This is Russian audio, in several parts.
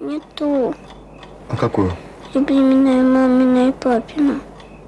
Не ту. А какую? Любименная мамина и папина.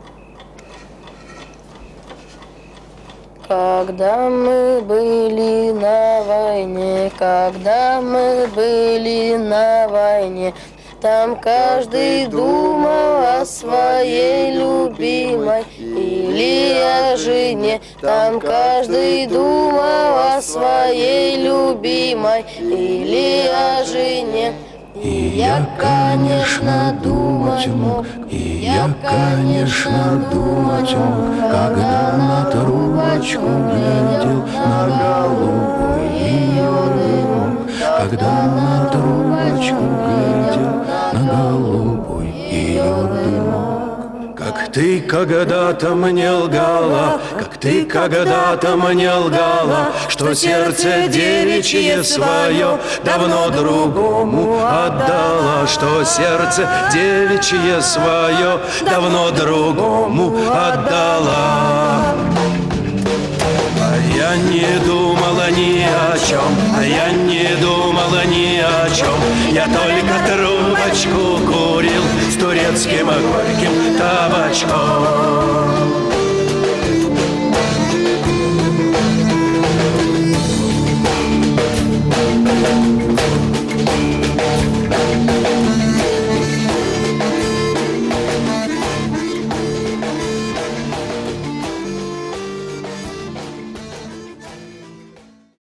Когда мы были на войне, когда мы были на войне, там каждый думал о своей любимой или о жене. Там каждый думал о своей любимой или о жене. И я, конечно, думать мог, и я, конечно, думать мог, когда на трубочку глядел на голубой ее дымок, когда на трубочку глядел на голубой ее дымок. Как ты когда-то мне лгала, как ты когда-то мне лгала, что сердце девичье свое давно другому отдала, что сердце девичье свое давно другому отдала. А я не думала ни о чем, а я не думала ни о чем. Я только трубочку курил с турецким горьким табачком.